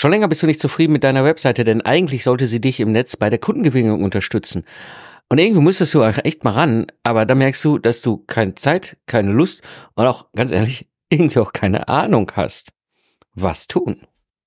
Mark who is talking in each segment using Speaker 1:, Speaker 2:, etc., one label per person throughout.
Speaker 1: Schon länger bist du nicht zufrieden mit deiner Webseite, denn eigentlich sollte sie dich im Netz bei der Kundengewinnung unterstützen. Und irgendwie musstest du auch echt mal ran, aber da merkst du, dass du keine Zeit, keine Lust und auch, ganz ehrlich, irgendwie auch keine Ahnung hast. Was tun?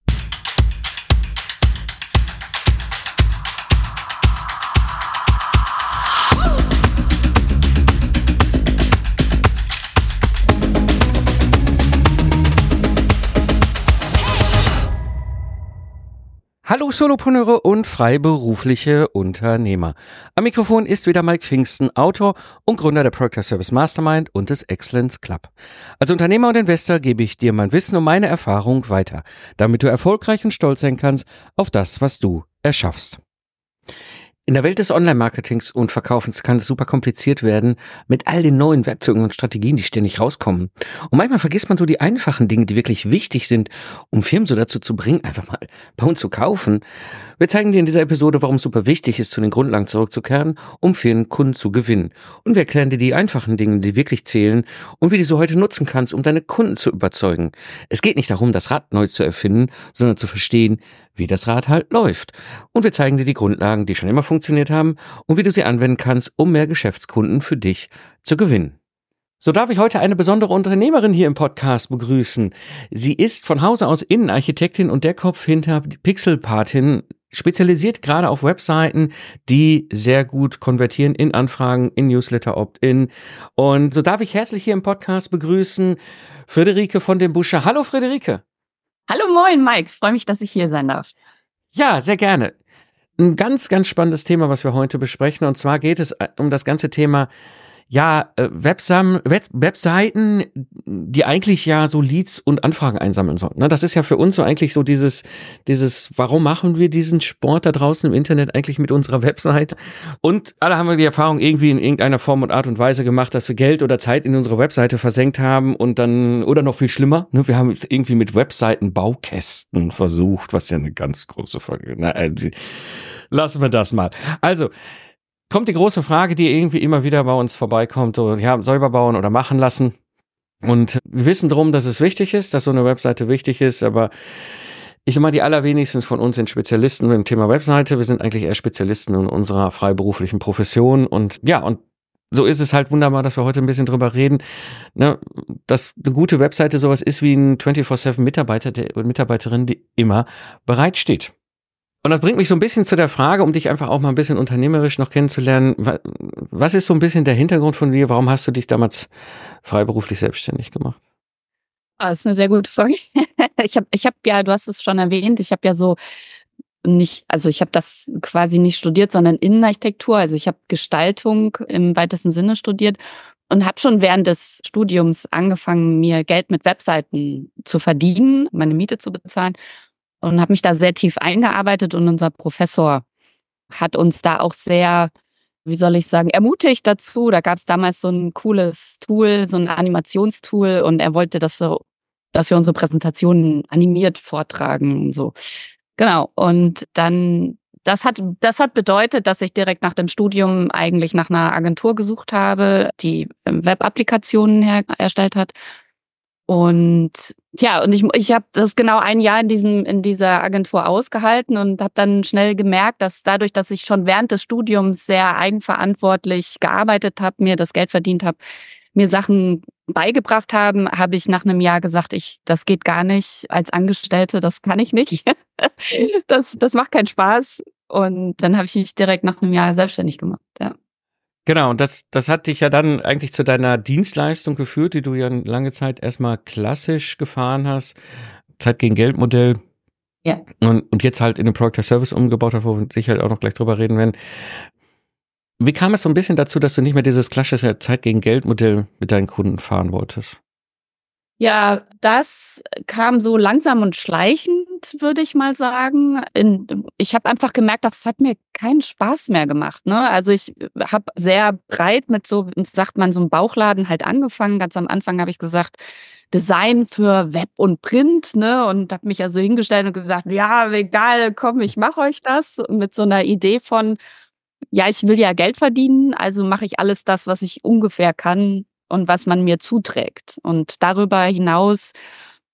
Speaker 1: Hallo Solopreneure und freiberufliche Unternehmer. Am Mikrofon ist wieder Mike Pfingsten, Autor und Gründer der Project Service Mastermind und des Excellence Club. Als Unternehmer und Investor gebe ich dir mein Wissen und meine Erfahrung weiter, damit du erfolgreich und stolz sein kannst auf das, was du erschaffst. In der Welt des Online-Marketings und Verkaufens kann es super kompliziert werden mit all den neuen Werkzeugen und Strategien, die ständig rauskommen. Und manchmal vergisst man so die einfachen Dinge, die wirklich wichtig sind, um Firmen so dazu zu bringen, einfach mal bei uns zu kaufen. Wir zeigen dir in dieser Episode, warum es super wichtig ist, zu den Grundlagen zurückzukehren, um Firmen Kunden zu gewinnen. Und wir erklären dir die einfachen Dinge, die wirklich zählen und wie du sie heute nutzen kannst, um deine Kunden zu überzeugen. Es geht nicht darum, das Rad neu zu erfinden, sondern zu verstehen, wie das Rad halt läuft. Und wir zeigen dir die Grundlagen, die schon immer funktioniert haben und wie du sie anwenden kannst, um mehr Geschäftskunden für dich zu gewinnen. So darf ich heute eine besondere Unternehmerin hier im Podcast begrüßen. Sie ist von Hause aus Innenarchitektin und der Kopf hinter Pixelpatin, spezialisiert gerade auf Webseiten, die sehr gut konvertieren in Anfragen, in Newsletter, Opt-in. Und so darf ich herzlich hier im Podcast begrüßen Friederike von dem Busche. Hallo Friederike.
Speaker 2: Hallo, moin Mike, freue mich, dass ich hier sein darf.
Speaker 1: Ja, sehr gerne. Ein ganz, ganz spannendes Thema, was wir heute besprechen. Und zwar geht es um das ganze Thema, Webseiten, die eigentlich ja so Leads und Anfragen einsammeln sollten. Das ist ja für uns so eigentlich so dieses, warum machen wir diesen Sport da draußen im Internet eigentlich mit unserer Website? Und alle haben wir die Erfahrung irgendwie in irgendeiner Form und Art und Weise gemacht, dass wir Geld oder Zeit in unsere Webseite versenkt haben und dann, oder noch viel schlimmer, wir haben es irgendwie mit Webseitenbaukästen versucht, was ja eine ganz große Folge. Lassen wir das mal. Also, kommt die große Frage, die irgendwie immer wieder bei uns vorbeikommt, selber bauen oder machen lassen. Und wir wissen drum, dass es wichtig ist, dass so eine Webseite wichtig ist, aber ich sag mal, die allerwenigsten von uns sind Spezialisten im Thema Webseite. Wir sind eigentlich eher Spezialisten in unserer freiberuflichen Profession und so ist es halt wunderbar, dass wir heute ein bisschen drüber reden, dass eine gute Webseite sowas ist wie ein 24/7 Mitarbeiter oder Mitarbeiterin, die immer bereitsteht. Und das bringt mich so ein bisschen zu der Frage, um dich einfach auch mal ein bisschen unternehmerisch noch kennenzulernen. Was ist so ein bisschen der Hintergrund von dir? Warum hast du dich damals freiberuflich selbstständig gemacht?
Speaker 2: Das ist eine sehr gute Frage. Ich hab ja, du hast es schon erwähnt, ich habe das quasi nicht studiert, sondern Innenarchitektur. Also ich habe Gestaltung im weitesten Sinne studiert und habe schon während des Studiums angefangen, mir Geld mit Webseiten zu verdienen, meine Miete zu bezahlen. Und habe mich da sehr tief eingearbeitet und unser Professor hat uns da auch sehr, ermutigt dazu. Da gab es damals so ein cooles Tool, so ein Animationstool und er wollte, dass wir unsere Präsentationen animiert vortragen und so. Genau. Und dann, das hat bedeutet, dass ich direkt nach dem Studium eigentlich nach einer Agentur gesucht habe, die Web-Applikationen erstellt hat. Und ich habe das genau ein Jahr in dieser Agentur ausgehalten und habe dann schnell gemerkt, dass dadurch, dass ich schon während des Studiums sehr eigenverantwortlich gearbeitet habe, mir das Geld verdient habe, mir Sachen beigebracht habe ich nach einem Jahr gesagt, das geht gar nicht als Angestellte, das kann ich nicht. Das macht keinen Spaß. Und dann habe ich mich direkt nach einem Jahr selbstständig gemacht, ja.
Speaker 1: Genau, und das hat dich ja dann eigentlich zu deiner Dienstleistung geführt, die du ja lange Zeit erstmal klassisch gefahren hast. Zeit gegen Geld Modell.
Speaker 2: Ja.
Speaker 1: Und jetzt halt in den Project Service umgebaut hast, wo wir sicher halt auch noch gleich drüber reden werden. Wie kam es so ein bisschen dazu, dass du nicht mehr dieses klassische Zeit gegen Geld Modell mit deinen Kunden fahren wolltest?
Speaker 2: Ja, das kam so langsam und schleichend, würde ich mal sagen. Ich habe einfach gemerkt, das hat mir keinen Spaß mehr gemacht. Ne? Also ich habe sehr breit mit so, sagt man, so einem Bauchladen halt angefangen. Ganz am Anfang habe ich gesagt, Design für Web und Print, ne? Und habe mich also hingestellt und gesagt, ja, egal, komm, ich mache euch das. Mit so einer Idee von, ja, ich will ja Geld verdienen, also mache ich alles das, was ich ungefähr kann und was man mir zuträgt. Und darüber hinaus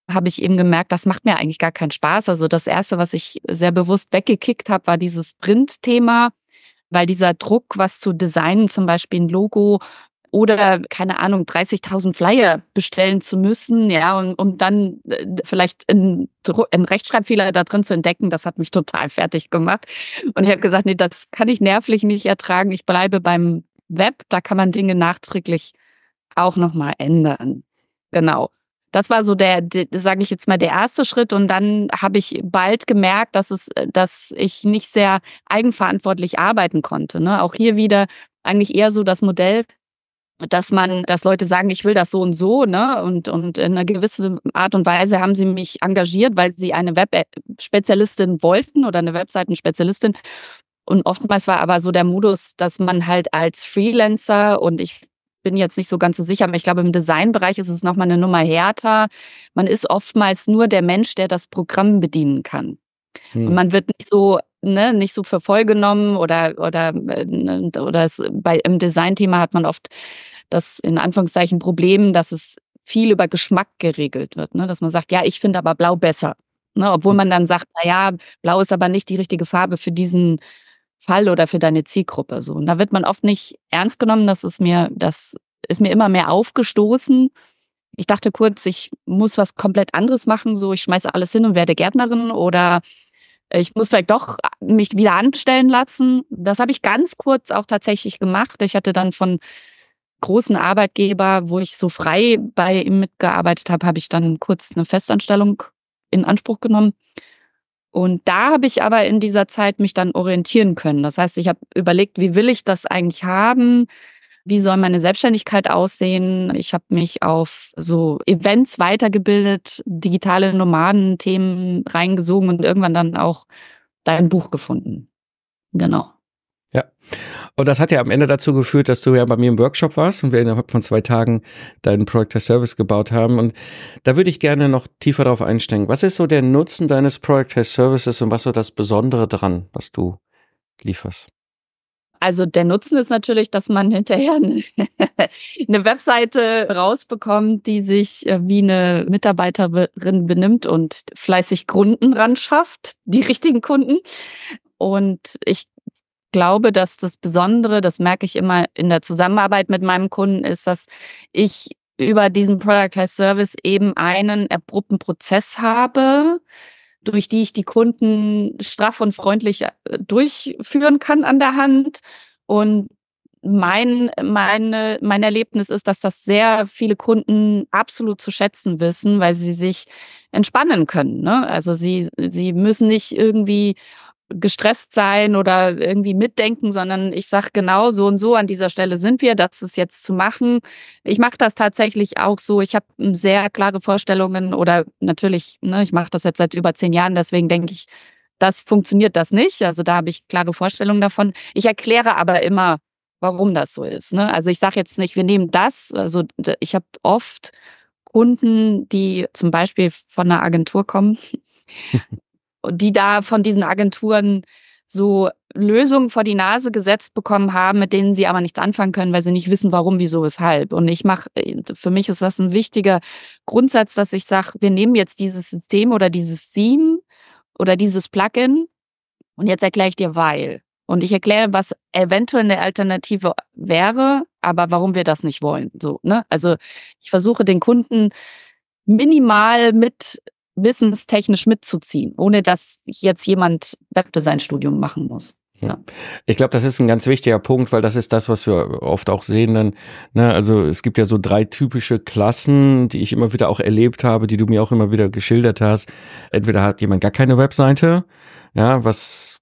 Speaker 2: habe ich eben gemerkt, das macht mir eigentlich gar keinen Spaß. Also das Erste, was ich sehr bewusst weggekickt habe, war dieses Print-Thema, weil dieser Druck, was zu designen, zum Beispiel ein Logo oder, keine Ahnung, 30.000 Flyer bestellen zu müssen, ja, und um dann vielleicht einen Rechtschreibfehler da drin zu entdecken, das hat mich total fertig gemacht. Und ich habe gesagt, nee, das kann ich nervlich nicht ertragen. Ich bleibe beim Web, da kann man Dinge nachträglich auch nochmal ändern. Genau. Das war so sage ich jetzt mal, der erste Schritt. Und dann habe ich bald gemerkt, dass ich nicht sehr eigenverantwortlich arbeiten konnte. Ne? Auch hier wieder eigentlich eher so das Modell, dass Leute sagen, ich will das so und so, ne? Und in einer gewissen Art und Weise haben sie mich engagiert, weil sie eine Web-Spezialistin wollten oder eine Webseiten-Spezialistin. Und oftmals war aber so der Modus, dass man halt als Freelancer, und ich bin jetzt nicht so ganz so sicher, aber ich glaube, im Designbereich ist es nochmal eine Nummer härter. Man ist oftmals nur der Mensch, der das Programm bedienen kann. Und man wird nicht so für voll genommen oder im Designthema hat man oft das in Anführungszeichen Problem, dass es viel über Geschmack geregelt wird, ne? Dass man sagt, ja, ich finde aber Blau besser, ne? Obwohl man dann sagt, na ja, Blau ist aber nicht die richtige Farbe für diesen Fall oder für deine Zielgruppe, so. Und da wird man oft nicht ernst genommen. Das ist mir immer mehr aufgestoßen. Ich dachte kurz, ich muss was komplett anderes machen, so ich schmeiße alles hin und werde Gärtnerin, oder ich muss vielleicht doch mich wieder anstellen lassen. Das habe ich ganz kurz auch tatsächlich gemacht. Ich hatte dann von großen Arbeitgeber, wo ich so frei bei ihm mitgearbeitet habe ich dann kurz eine Festanstellung in Anspruch genommen. Und da habe ich aber in dieser Zeit mich dann orientieren können. Das heißt, ich habe überlegt, wie will ich das eigentlich haben? Wie soll meine Selbstständigkeit aussehen? Ich habe mich auf so Events weitergebildet, digitale Nomaden-Themen reingesogen und irgendwann dann auch dein Buch gefunden. Genau.
Speaker 1: Ja. Und das hat ja am Ende dazu geführt, dass du ja bei mir im Workshop warst und wir innerhalb von 2 Tagen deinen Product as Service gebaut haben. Und da würde ich gerne noch tiefer darauf einsteigen. Was ist so der Nutzen deines Product as Services und was so das Besondere dran, was du lieferst?
Speaker 2: Also der Nutzen ist natürlich, dass man hinterher eine Webseite rausbekommt, die sich wie eine Mitarbeiterin benimmt und fleißig Kunden ran schafft, die richtigen Kunden. Und ich glaube, dass das Besondere, das merke ich immer in der Zusammenarbeit mit meinem Kunden, ist, dass ich über diesen Product as Service eben einen abrupten Prozess habe, durch die ich die Kunden straff und freundlich durchführen kann an der Hand. Und mein Erlebnis ist, dass das sehr viele Kunden absolut zu schätzen wissen, weil sie sich entspannen können, ne? Also sie müssen nicht irgendwie gestresst sein oder irgendwie mitdenken, sondern ich sage genau so und so, an dieser Stelle sind wir, das ist jetzt zu machen. Ich mache das tatsächlich auch so. Ich habe sehr klare Vorstellungen oder natürlich, ne, ich mache das jetzt seit über 10 Jahren, deswegen denke ich, das funktioniert das nicht. Also da habe ich klare Vorstellungen davon. Ich erkläre aber immer, warum das so ist, ne? Also ich sage jetzt nicht, wir nehmen das. Also ich habe oft Kunden, die zum Beispiel von einer Agentur kommen, die da von diesen Agenturen so Lösungen vor die Nase gesetzt bekommen haben, mit denen sie aber nichts anfangen können, weil sie nicht wissen, warum, wieso, weshalb. Und für mich ist das ein wichtiger Grundsatz, dass ich sage, wir nehmen jetzt dieses System oder dieses Theme oder dieses Plugin und jetzt erkläre ich dir, weil. Und ich erkläre, was eventuell eine Alternative wäre, aber warum wir das nicht wollen. So, ne? Also ich versuche den Kunden minimal mit wissenstechnisch mitzuziehen, ohne dass jetzt jemand Webdesign-Studium machen muss. Ja.
Speaker 1: Ich glaube, das ist ein ganz wichtiger Punkt, weil das ist das, was wir oft auch sehen dann, ne, also es gibt ja so 3 typische Klassen, die ich immer wieder auch erlebt habe, die du mir auch immer wieder geschildert hast. Entweder hat jemand gar keine Webseite, ja, was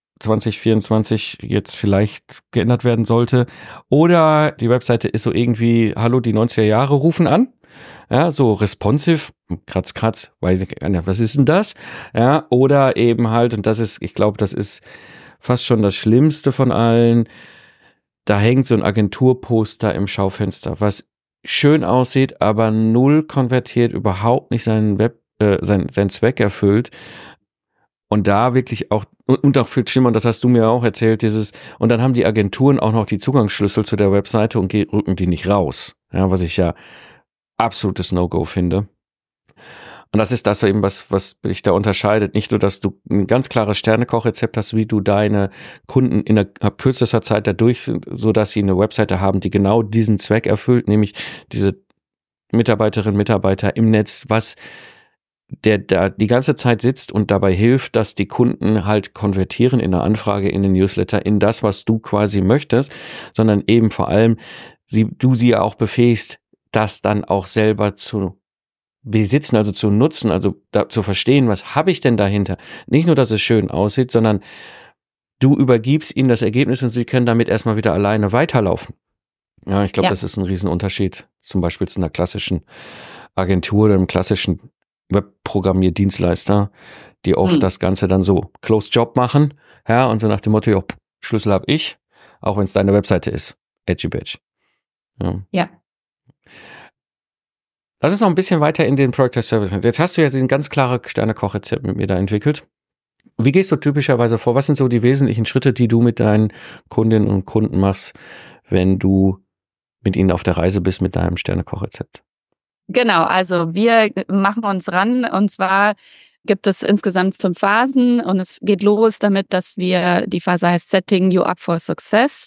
Speaker 1: 2024 jetzt vielleicht geändert werden sollte, oder die Webseite ist so irgendwie, hallo, die 90er Jahre rufen an. Ja, so responsive, kratz, weiß ich gar nicht, was ist denn das? Ja, oder eben halt, und das ist, ich glaube, das ist fast schon das Schlimmste von allen, da hängt so ein Agenturposter im Schaufenster, was schön aussieht, aber null konvertiert, überhaupt nicht seinen Zweck erfüllt. Und da wirklich auch, und auch viel schlimmer, und das hast du mir auch erzählt, und dann haben die Agenturen auch noch die Zugangsschlüssel zu der Webseite und rücken die nicht raus. Ja, was ich ja absolutes No-Go finde. Und das ist das eben, was dich da unterscheidet. Nicht nur, dass du ein ganz klares Sternekochrezept hast, wie du deine Kunden innerhalb kürzester Zeit dadurch, so dass sie eine Webseite haben, die genau diesen Zweck erfüllt, nämlich diese Mitarbeiterinnen, Mitarbeiter im Netz, der da die ganze Zeit sitzt und dabei hilft, dass die Kunden halt konvertieren in eine Anfrage, in den Newsletter, in das, was du quasi möchtest, sondern eben vor allem du sie ja auch befähigst, das dann auch selber zu besitzen, also zu nutzen, also zu verstehen, was habe ich denn dahinter? Nicht nur, dass es schön aussieht, sondern du übergibst ihnen das Ergebnis und sie können damit erstmal wieder alleine weiterlaufen. Ja, ich glaube, das ist ein Riesenunterschied, zum Beispiel zu einer klassischen Agentur oder einem klassischen Webprogrammierdienstleister, die oft das Ganze dann so Closed Job machen, ja, und so nach dem Motto, ja, Schlüssel habe ich, auch wenn es deine Webseite ist. Edgy Badge. Ja. Lass uns noch ein bisschen weiter in den Product as Service. Jetzt hast du ja ein ganz klares Sternekochrezept mit mir da entwickelt. Wie gehst du typischerweise vor? Was sind so die wesentlichen Schritte, die du mit deinen Kundinnen und Kunden machst, wenn du mit ihnen auf der Reise bist mit deinem Sternekochrezept?
Speaker 2: Genau, also wir machen uns ran, und zwar gibt es insgesamt 5 Phasen, und es geht los damit, dass die Phase heißt Setting You Up for Success.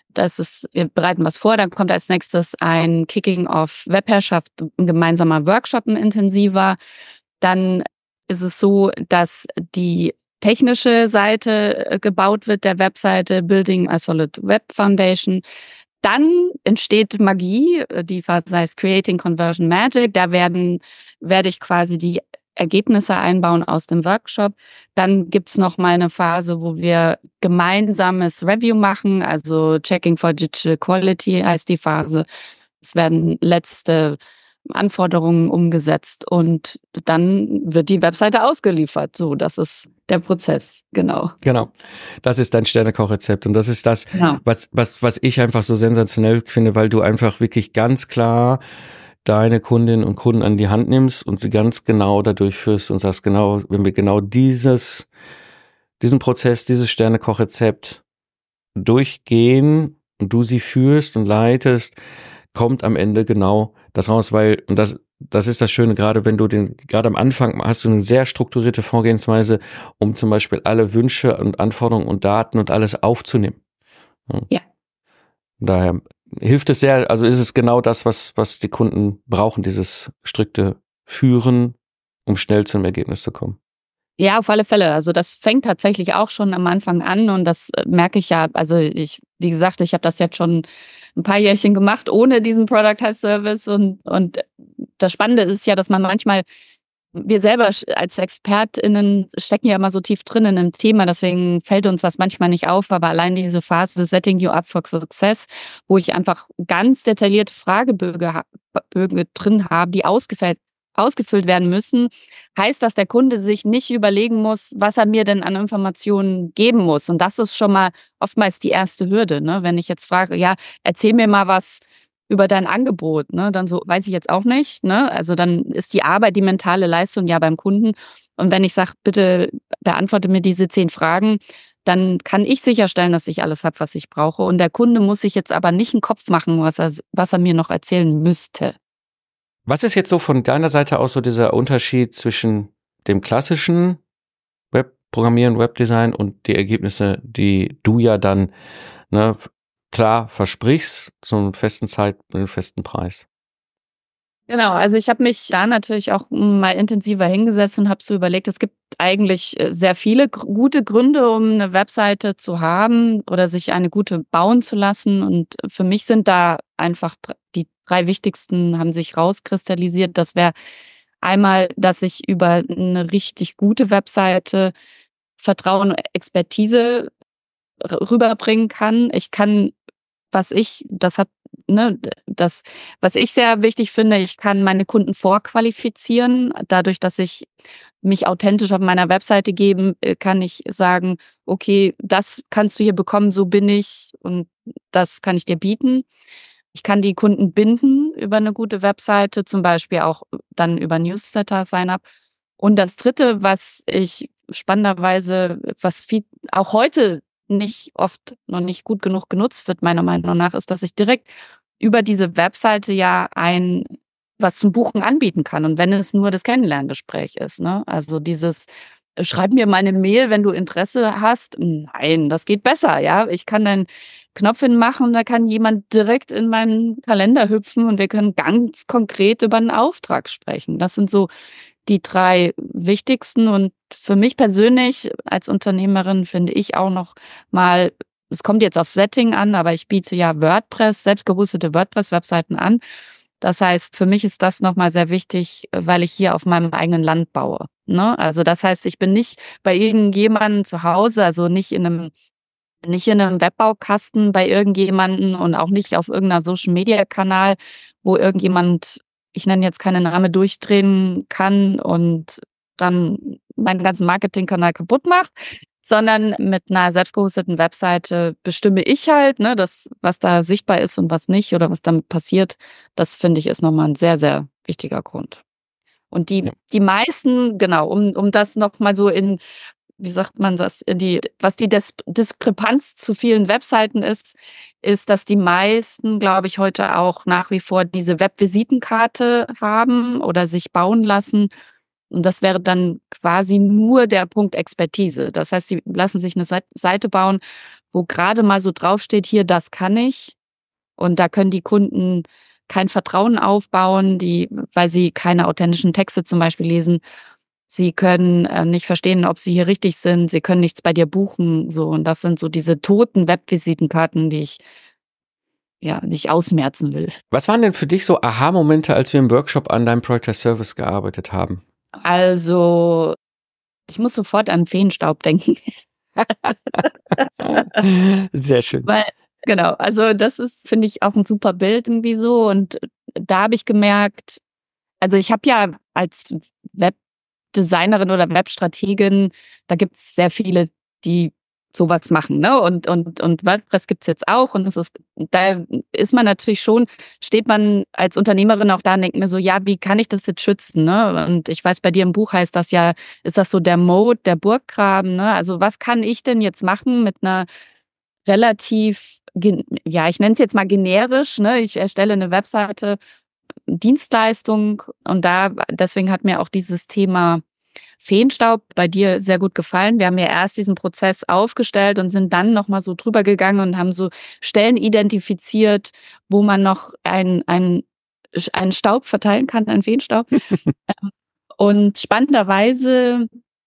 Speaker 2: Wir bereiten was vor, dann kommt als nächstes ein Kicking-off Webherrschaft, ein gemeinsamer Workshop, ein intensiver. Dann ist es so, dass die technische Seite gebaut wird, der Webseite, Building a Solid Web Foundation. Dann entsteht Magie, die Phase heißt Creating Conversion Magic. Da werde ich quasi die Ergebnisse einbauen aus dem Workshop. Dann gibt's noch mal eine Phase, wo wir gemeinsames Review machen, also Checking for Digital Quality heißt die Phase. Es werden letzte Anforderungen umgesetzt und dann wird die Webseite ausgeliefert. So, das ist der Prozess, genau.
Speaker 1: Genau. Das ist dein Sternekochrezept und das ist das, was ich einfach so sensationell finde, weil du einfach wirklich ganz klar deine Kundinnen und Kunden an die Hand nimmst und sie ganz genau da durchführst und sagst, genau, wenn wir genau diesen Prozess, dieses Sternekochrezept durchgehen und du sie führst und leitest, kommt am Ende genau das raus, weil, und das ist das Schöne, gerade am Anfang hast du eine sehr strukturierte Vorgehensweise, um zum Beispiel alle Wünsche und Anforderungen und Daten und alles aufzunehmen.
Speaker 2: Ja.
Speaker 1: Daher hilft es sehr, also ist es genau das, was die Kunden brauchen, dieses strikte Führen, um schnell zum Ergebnis zu kommen.
Speaker 2: Ja, auf alle Fälle. Also das fängt tatsächlich auch schon am Anfang an, und das merke ich ja, also wie gesagt, ich habe das jetzt schon ein paar Jährchen gemacht ohne diesen Product as Service, und das Spannende ist ja, dass man manchmal, wir selber als ExpertInnen stecken ja immer so tief drin in einem Thema, deswegen fällt uns das manchmal nicht auf, aber allein diese Phase Setting You Up for Success, wo ich einfach ganz detaillierte Fragebögen drin habe, die ausgefüllt werden müssen, heißt, dass der Kunde sich nicht überlegen muss, was er mir denn an Informationen geben muss. Und das ist schon mal oftmals die erste Hürde, ne? Wenn ich jetzt frage, ja, erzähl mir mal was über dein Angebot, ne? Dann so, weiß ich jetzt auch nicht, ne? Also dann ist die Arbeit, die mentale Leistung ja beim Kunden. Und wenn ich sage, bitte beantworte mir diese 10 Fragen, dann kann ich sicherstellen, dass ich alles habe, was ich brauche. Und der Kunde muss sich jetzt aber nicht einen Kopf machen, was er mir noch erzählen müsste.
Speaker 1: Was ist jetzt so von deiner Seite aus so dieser Unterschied zwischen dem klassischen Webprogrammieren, Webdesign und die Ergebnisse, die du ja dann klar versprichst zum festen Zeitpunkt, festen Preis?
Speaker 2: Genau, also ich habe mich da natürlich auch mal intensiver hingesetzt und habe so überlegt, es gibt eigentlich sehr viele gute Gründe, um eine Webseite zu haben oder sich eine gute bauen zu lassen. Und für mich sind da einfach die 3 wichtigsten haben sich rauskristallisiert. Das wäre einmal, dass ich über eine richtig gute Webseite Vertrauen und Expertise rüberbringen kann. Ich kann, was ich sehr wichtig finde, ich kann meine Kunden vorqualifizieren. Dadurch, dass ich mich authentisch auf meiner Webseite gebe, kann ich sagen, okay, das kannst du hier bekommen, so bin ich und das kann ich dir bieten. Ich kann die Kunden binden über eine gute Webseite, zum Beispiel auch dann über Newsletter Sign-up. Und das Dritte, was ich spannenderweise, auch heute noch nicht gut genug genutzt wird, meiner Meinung nach, ist, dass ich direkt über diese Webseite ja ein was zum Buchen anbieten kann. Und wenn es nur das Kennenlerngespräch ist, ne? Also dieses, schreib mir meine Mail, wenn du Interesse hast. Nein, das geht besser, ja. Ich kann einen Knopf hinmachen, da kann jemand direkt in meinen Kalender hüpfen und wir können ganz konkret über einen Auftrag sprechen. Das sind so die 3 wichtigsten. Und für mich persönlich als Unternehmerin finde ich auch noch mal, es kommt jetzt auf Setting an, aber ich biete ja WordPress, selbst gehostete WordPress-Webseiten an. Das heißt, für mich ist das nochmal sehr wichtig, weil ich hier auf meinem eigenen Land baue. Ne? Also das heißt, ich bin nicht bei irgendjemandem zu Hause, also nicht in einem Webbaukasten bei irgendjemanden und auch nicht auf irgendeiner Social-Media-Kanal, wo irgendjemand, ich nenne jetzt keine Name, durchdrehen kann und dann meinen ganzen Marketingkanal kaputt macht, sondern mit einer selbstgehosteten Webseite bestimme ich halt, ne, das, was da sichtbar ist und was nicht oder was damit passiert. Das finde ich ist nochmal ein sehr, sehr wichtiger Grund. Und die meisten, genau, um das nochmal so in, wie sagt man das, was die Diskrepanz zu vielen Webseiten ist, dass die meisten, glaube ich, heute auch nach wie vor diese Webvisitenkarte haben oder sich bauen lassen. Und das wäre dann quasi nur der Punkt Expertise. Das heißt, sie lassen sich eine Seite bauen, wo gerade mal so draufsteht, hier, das kann ich. Und da können die Kunden kein Vertrauen aufbauen, weil sie keine authentischen Texte zum Beispiel lesen. Sie können nicht verstehen, ob sie hier richtig sind. Sie können nichts bei dir buchen. So. Und das sind so diese toten Webvisitenkarten, die ich ja nicht ausmerzen will.
Speaker 1: Was waren denn für dich so Aha-Momente, als wir im Workshop an deinem Project as Service gearbeitet haben?
Speaker 2: Also, ich muss sofort an Feenstaub denken.
Speaker 1: Sehr schön.
Speaker 2: Weil, genau, also das ist, finde ich, auch ein super Bild irgendwie so. Und da habe ich gemerkt, also ich habe ja als Webdesignerin oder Webstrategin, da gibt es sehr viele, die sowas machen, ne? Und WordPress gibt's jetzt auch. Und da ist man natürlich schon, steht man als Unternehmerin auch da und denkt mir so, ja, wie kann ich das jetzt schützen, ne? Und ich weiß, bei dir im Buch heißt das ja, ist das so der Mode, der Burggraben, ne? Also was kann ich denn jetzt machen mit einer relativ, ja, ich nenne es jetzt mal generisch, ne? Ich erstelle eine Webseite, Dienstleistung und deswegen hat mir auch dieses Thema Feenstaub bei dir sehr gut gefallen. Wir haben ja erst diesen Prozess aufgestellt und sind dann nochmal so drüber gegangen und haben so Stellen identifiziert, wo man noch einen Staub verteilen kann, einen Feenstaub. Und spannenderweise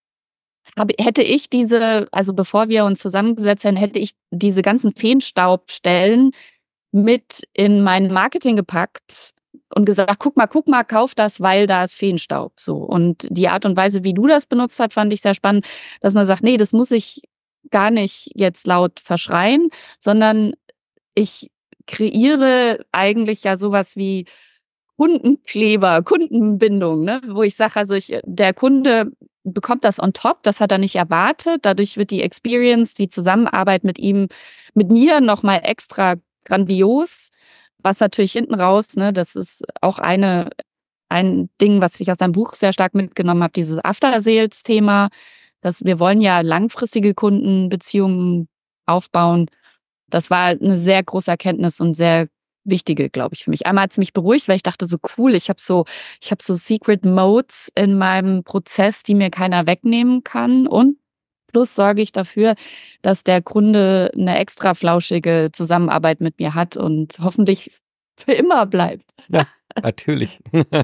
Speaker 2: hätte ich also bevor wir uns zusammengesetzt haben, hätte ich diese ganzen Feenstaubstellen mit in mein Marketing gepackt und gesagt, guck mal, kauf das, weil da ist Feenstaub. So. Und die Art und Weise, wie du das benutzt hast, fand ich sehr spannend, dass man sagt, nee, das muss ich gar nicht jetzt laut verschreien, sondern ich kreiere eigentlich ja sowas wie Kundenkleber, Kundenbindung, ne? Wo ich sage, also der Kunde bekommt das on top, das hat er nicht erwartet. Dadurch wird die Experience, die Zusammenarbeit mit mir nochmal extra grandios. Was natürlich hinten raus, ne, das ist auch ein Ding, was ich aus deinem Buch sehr stark mitgenommen habe, dieses After-Sales-Thema, dass wir wollen ja langfristige Kundenbeziehungen aufbauen. Das war eine sehr große Erkenntnis und sehr wichtige, glaube ich, für mich. Einmal hat es mich beruhigt, weil ich dachte so cool, ich habe so Secret Modes in meinem Prozess, die mir keiner wegnehmen kann und plus sorge ich dafür, dass der Kunde eine extra flauschige Zusammenarbeit mit mir hat und hoffentlich für immer bleibt.
Speaker 1: Ja, natürlich.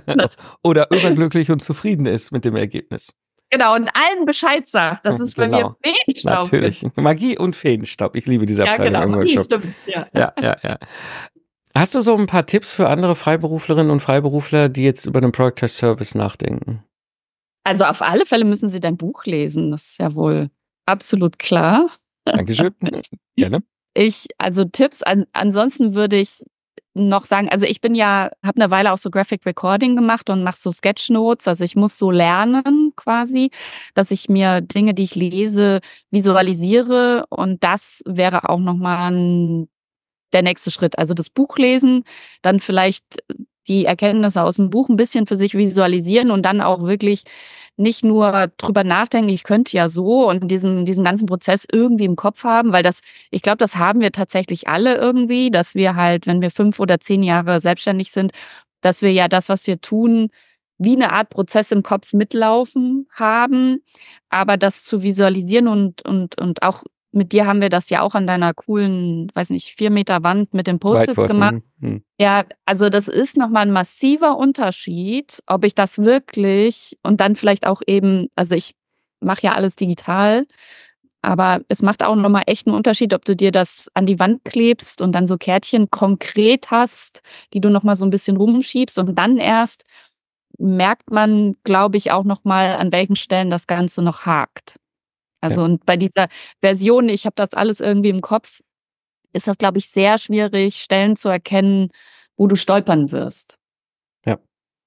Speaker 1: Oder überglücklich und zufrieden ist mit dem Ergebnis.
Speaker 2: Genau, und allen Bescheid sagt. Das ist bei mir Feenstaub.
Speaker 1: Natürlich. Magie und Feenstaub. Ich liebe diese Abteilung im Workshop. Stimmt. Ja. Hast du so ein paar Tipps für andere Freiberuflerinnen und Freiberufler, die jetzt über den Project as Service nachdenken?
Speaker 2: Also auf alle Fälle müssen sie dein Buch lesen. Das ist ja wohl absolut klar.
Speaker 1: Dankeschön. Gerne.
Speaker 2: Also Tipps, ansonsten würde ich noch sagen, also ich habe eine Weile auch so Graphic Recording gemacht und mache so Sketchnotes, also ich muss so lernen quasi, dass ich mir Dinge, die ich lese, visualisiere und das wäre auch nochmal der nächste Schritt. Also das Buch lesen, dann vielleicht die Erkenntnisse aus dem Buch ein bisschen für sich visualisieren und dann auch wirklich nicht nur drüber nachdenken, ich könnte ja so und diesen ganzen Prozess irgendwie im Kopf haben, weil ich glaube, das haben wir tatsächlich alle irgendwie, dass wir halt, wenn wir 5 oder 10 Jahre selbstständig sind, dass wir ja das, was wir tun, wie eine Art Prozess im Kopf mitlaufen haben, aber das zu visualisieren und auch mit dir haben wir das ja auch an deiner coolen, weiß nicht, 4 Meter Wand mit den Post-its
Speaker 1: Whiteboard,
Speaker 2: gemacht. Ja, also das ist nochmal ein massiver Unterschied, ob ich das wirklich und dann vielleicht auch eben, also ich mache ja alles digital, aber es macht auch nochmal echt einen Unterschied, ob du dir das an die Wand klebst und dann so Kärtchen konkret hast, die du nochmal so ein bisschen rumschiebst und dann erst merkt man, glaube ich, auch nochmal, an welchen Stellen das Ganze noch hakt. Also und bei dieser Version, ich habe das alles irgendwie im Kopf, ist das, glaube ich, sehr schwierig, Stellen zu erkennen, wo du stolpern wirst.
Speaker 1: Ja.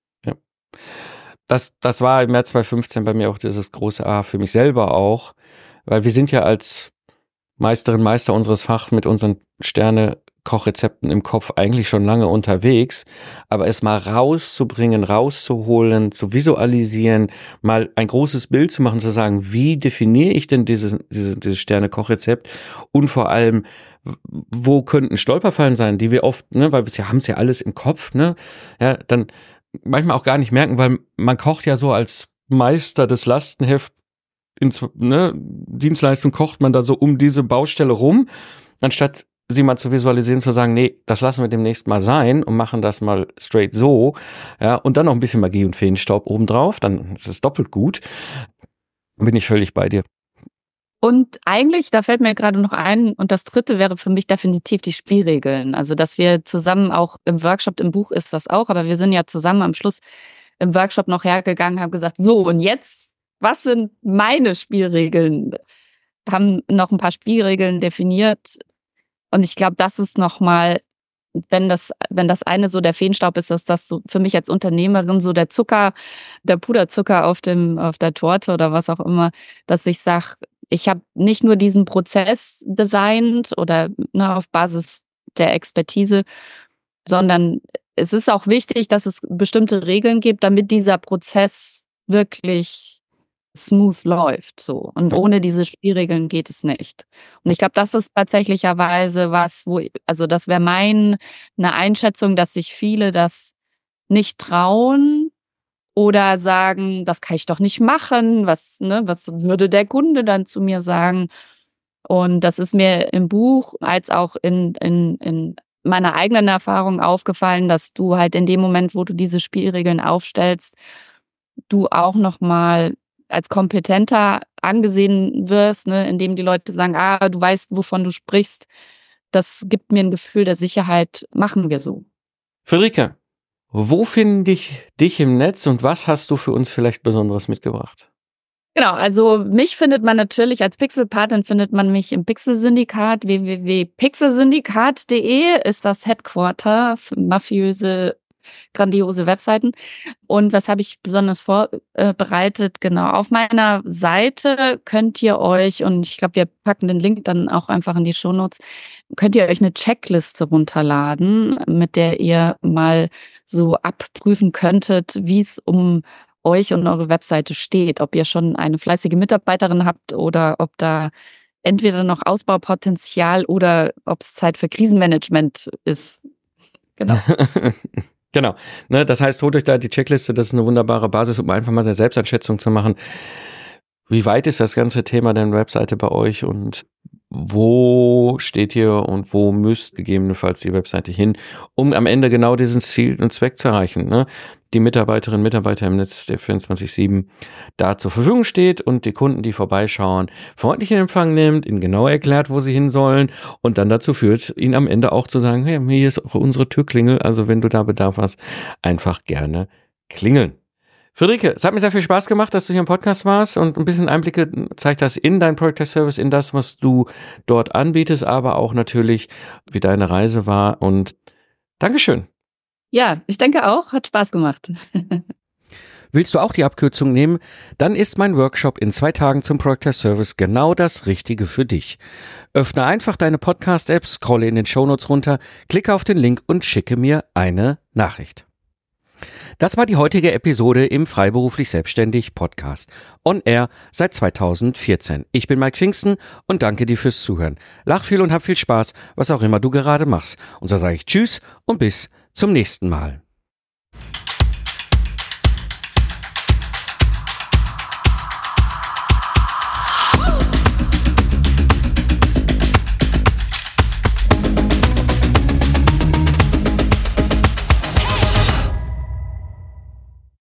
Speaker 1: Das war im März 2015 bei mir auch dieses große A für mich selber auch, weil wir sind ja als Meister unseres Fachs mit unseren Sterne-Kochrezepten im Kopf eigentlich schon lange unterwegs, aber es mal rauszubringen, rauszuholen, zu visualisieren, mal ein großes Bild zu machen, zu sagen, wie definiere ich denn dieses Sterne-Kochrezept und vor allem, wo könnten Stolperfallen sein, die wir oft, ne, weil wir haben es ja alles im Kopf, ne, ja, dann manchmal auch gar nicht merken, weil man kocht ja so als Meister des Lastenhefts Dienstleistung kocht man da so um diese Baustelle rum, anstatt sie mal zu visualisieren, zu sagen, nee, das lassen wir demnächst mal sein und machen das mal straight so, ja, und dann noch ein bisschen Magie und Feenstaub obendrauf, dann ist es doppelt gut. Bin ich völlig bei dir.
Speaker 2: Und eigentlich, da fällt mir gerade noch ein, und das dritte wäre für mich definitiv die Spielregeln. Also, dass wir zusammen auch im Workshop, im Buch ist das auch, aber wir sind ja zusammen am Schluss im Workshop noch hergegangen, haben gesagt, so, und jetzt, was sind meine Spielregeln? Haben noch ein paar Spielregeln definiert. Und ich glaube, das ist nochmal, wenn das eine so der Feenstaub ist, dass das so für mich als Unternehmerin so der Zucker, der Puderzucker auf der Torte oder was auch immer, dass ich sage, ich habe nicht nur diesen Prozess designt oder auf Basis der Expertise, sondern es ist auch wichtig, dass es bestimmte Regeln gibt, damit dieser Prozess wirklich smooth läuft, so. Und ohne diese Spielregeln geht es nicht. Und ich glaube, das ist tatsächlicherweise was, also das wäre eine Einschätzung, dass sich viele das nicht trauen oder sagen, das kann ich doch nicht machen, was würde der Kunde dann zu mir sagen? Und das ist mir im Buch als auch in meiner eigenen Erfahrung aufgefallen, dass du halt in dem Moment, wo du diese Spielregeln aufstellst, du auch nochmal als kompetenter angesehen wirst, ne, indem die Leute sagen, du weißt, wovon du sprichst. Das gibt mir ein Gefühl der Sicherheit, machen wir so.
Speaker 1: Friederike, wo finde ich dich im Netz und was hast du für uns vielleicht Besonderes mitgebracht?
Speaker 2: Genau, also mich findet man natürlich als Pixelpatin, findet man mich im Pixelsyndikat. www.pixelsyndikat.de ist das Headquarter für mafiöse, grandiose Webseiten. Und was habe ich besonders vorbereitet? Genau, auf meiner Seite könnt ihr euch, und ich glaube, wir packen den Link dann auch einfach in die Shownotes, könnt ihr euch eine Checkliste runterladen, mit der ihr mal so abprüfen könntet, wie es um euch und eure Webseite steht, ob ihr schon eine fleißige Mitarbeiterin habt oder ob da entweder noch Ausbaupotenzial oder ob es Zeit für Krisenmanagement ist. Genau.
Speaker 1: Genau. Ne, das heißt, holt euch da die Checkliste, das ist eine wunderbare Basis, um einfach mal eine Selbsteinschätzung zu machen. Wie weit ist das ganze Thema der Webseite bei euch und wo steht ihr und wo müsst gegebenenfalls die Webseite hin, um am Ende genau diesen Ziel und Zweck zu erreichen, ne? Die Mitarbeiterinnen und Mitarbeiter im Netz, der 24/7 da zur Verfügung steht und die Kunden, die vorbeischauen, freundlich in Empfang nimmt, ihnen genau erklärt, wo sie hin sollen und dann dazu führt, ihnen am Ende auch zu sagen, hey, hier ist auch unsere Türklingel, also wenn du da Bedarf hast, einfach gerne klingeln. Friederike, es hat mir sehr viel Spaß gemacht, dass du hier im Podcast warst und ein bisschen Einblicke zeigt hast in dein Project Service, in das, was du dort anbietest, aber auch natürlich, wie deine Reise war und Dankeschön.
Speaker 2: Ja, ich denke auch, hat Spaß gemacht.
Speaker 1: Willst du auch die Abkürzung nehmen? Dann ist mein Workshop in 2 Tagen zum Project Service genau das Richtige für dich. Öffne einfach deine Podcast-App, scrolle in den Shownotes runter, klicke auf den Link und schicke mir eine Nachricht. Das war die heutige Episode im Freiberuflich Selbstständig Podcast. On Air seit 2014. Ich bin Mike Pfingsten und danke dir fürs Zuhören. Lach viel und hab viel Spaß, was auch immer du gerade machst. Und so sage ich Tschüss und bis zum nächsten Mal.